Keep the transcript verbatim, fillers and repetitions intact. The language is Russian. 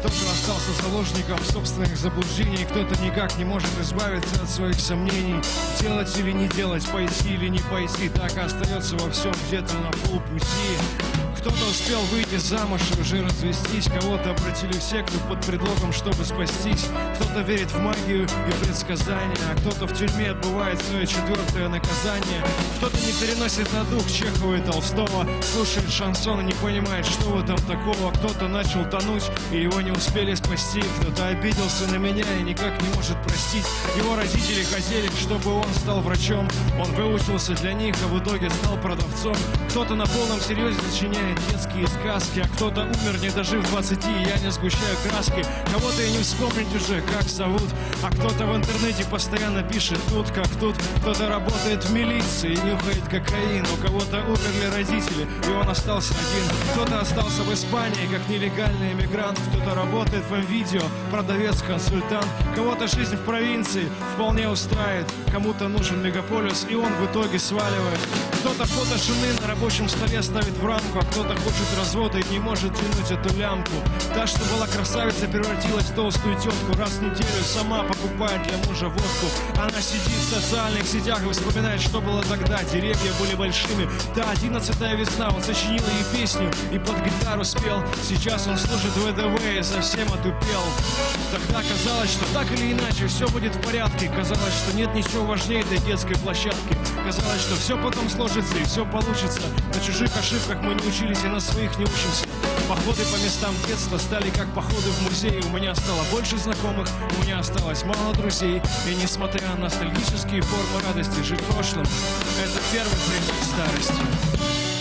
Кто-то остался заложником собственных заблуждений, кто-то никак не может избавиться от своих сомнений. Делать или не делать, пойти или не пойти, так и остается во всем где-то на полпути. Кто-то успел выйти замуж и уже развестись, кого-то обратили в секту под предлогом, чтобы спастись. Кто-то верит в магию и предсказания, а кто-то в тюрьме отбывает свое четвертое наказание. Кто-то не переносит на дух Чехова и Толстого, слушает шансон и не понимает, что в этом такого. Кто-то начал тонуть и его не успели спасти. Кто-то обиделся на меня и никак не может простить. Его родители хотели, чтобы он стал врачом. Он выучился для них, а в итоге стал продавцом. Кто-то на полном серьезе сочиняет детские сказки, а кто-то умер, не дожив двадцати, я не сгущаю краски. Кого-то и не вспомнить уже, как зовут, а кто-то в интернете постоянно пишет тут, как тут. Кто-то работает в милиции и нюхает кокаин, у кого-то умерли родители, и он остался один. Кто-то остался в Испании, как нелегальный эмигрант, кто-то работает в МВидео, продавец, консультант. Кого-то жизнь в провинции вполне устраивает, кому-то нужен мегаполис, и он в итоге сваливает. Кто-то фото жены на рабочем столе ставит в рамку, а кто-то хочет развода и не может тянуть эту лямку. Та, что была красавица, превратилась в толстую тетку. Раз в неделю сама покупает для мужа водку. Она сидит в социальных сетях и вспоминает, что было тогда. Деревья были большими. Да, одиннадцатая весна, он сочинил ей песню и под гитару спел. Сейчас он служит в ВДВ и совсем отупел. Тогда казалось, что так или иначе все будет в порядке. Казалось, что нет ничего важнее этой детской площадки. Казалось, что все потом сложится и все получится. На чужих ошибках мы не учились и на своих не учимся. Походы по местам детства стали как походы в музей. У меня стало больше знакомых, у меня осталось мало друзей. И несмотря на ностальгические формы радости, жить прошлым — это первый признак старости.